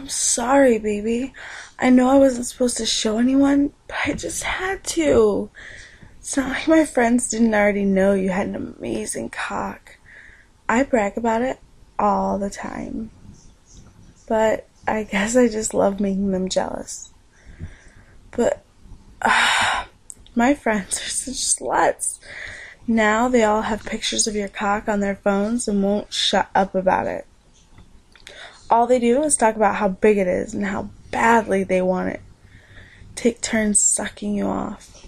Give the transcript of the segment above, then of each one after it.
I'm sorry, baby. I know I wasn't supposed to show anyone, but I just had to. It's not like my friends didn't already know you had an amazing cock. I brag about it all the time. But I guess I just love making them jealous. But my friends are such sluts. Now they all have pictures of your cock on their phones and won't shut up about it. All they do is talk about how big it is and how badly they want it. Take turns sucking you off.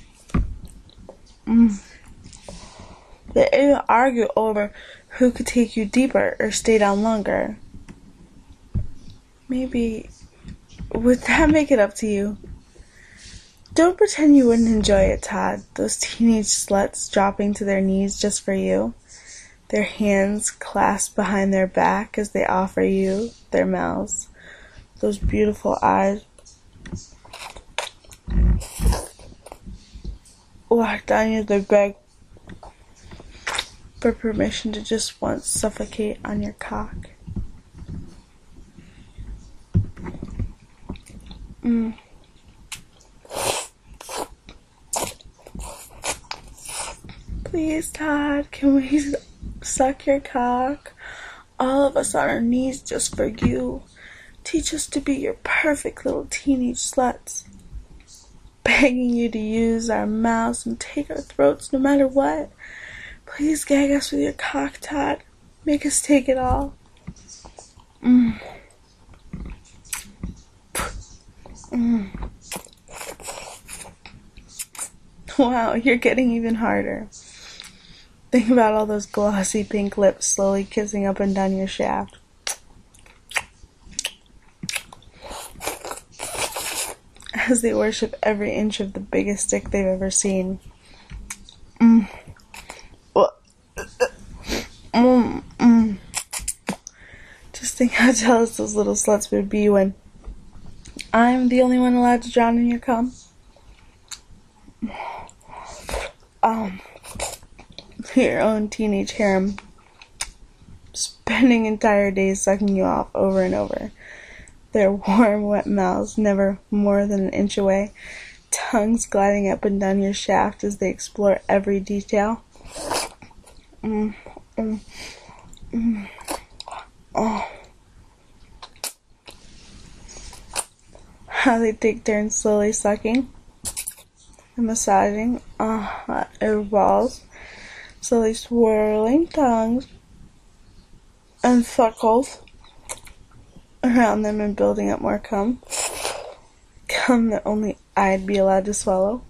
They even argue over who could take you deeper or stay down longer. Maybe, would that make it up to you? Don't pretend you wouldn't enjoy it, Todd. Those teenage sluts dropping to their knees just for you. Their hands clasped behind their back as they offer you their mouths. Those beautiful eyes locked down you, they beg for permission to just once suffocate on your cock. Please, Todd, can we suck your cock? All of us on our knees just for you. Teach us to be your perfect little teenage sluts. Begging you to use our mouths and take our throats no matter what. Please gag us with your cock, Todd. Make us take it all. Wow, you're getting even harder. Think about all those glossy pink lips slowly kissing up and down your shaft. As they worship every inch of the biggest dick they've ever seen. Just think how jealous those little sluts would be when I'm the only one allowed to drown in your cum. Your own teenage harem, spending entire days sucking you off over and over. Their warm, wet mouths never more than an inch away, tongues gliding up and down your shaft as they explore every detail. How they take turns slowly sucking and massaging your balls, slowly swirling tongues and suckles around them and building up more cum. Cum that only I'd be allowed to swallow.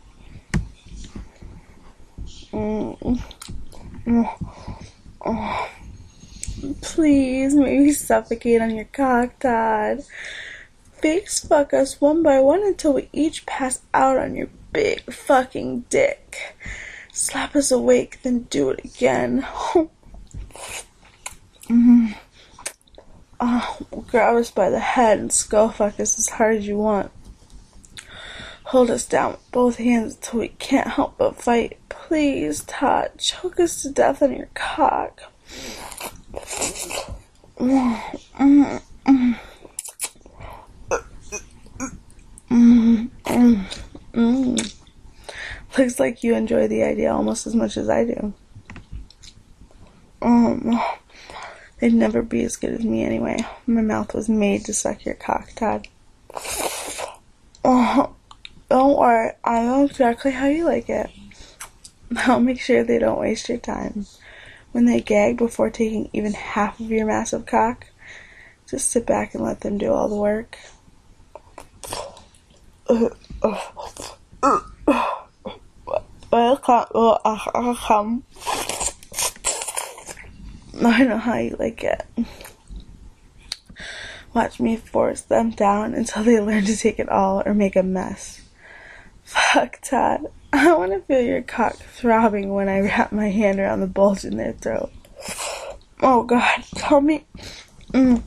Please, maybe suffocate on your cock, Todd. Face fuck us one by one until we each pass out on your big fucking dick. Slap us awake, then do it again. Grab us by the head and skull fuck us as hard as you want. Hold us down with both hands until we can't help but fight. Please, Todd, choke us to death on your cock. Looks like you enjoy the idea almost as much as I do. They'd never be as good as me anyway. My mouth was made to suck your cock, Todd. Don't worry, I know exactly how you like it. I'll make sure they don't waste your time. When they gag before taking even half of your massive cock, just sit back and let them do all the work. I know how you like it. Watch me force them down until they learn to take it all or make a mess. Fuck, Todd. I want to feel your cock throbbing when I wrap my hand around the bulge in their throat. Oh, God. Tell me when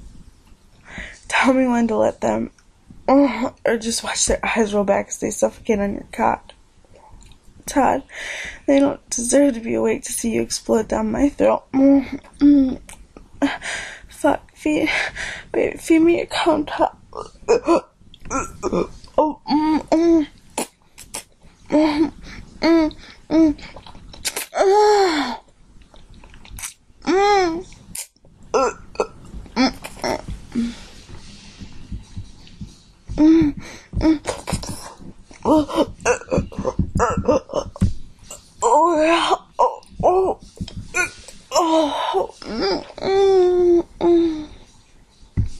to let them, or just watch their eyes roll back as they suffocate on your cock. Todd, they don't deserve to be awake to see you explode down my throat. Fuck, feed me your cum, Todd. Oh,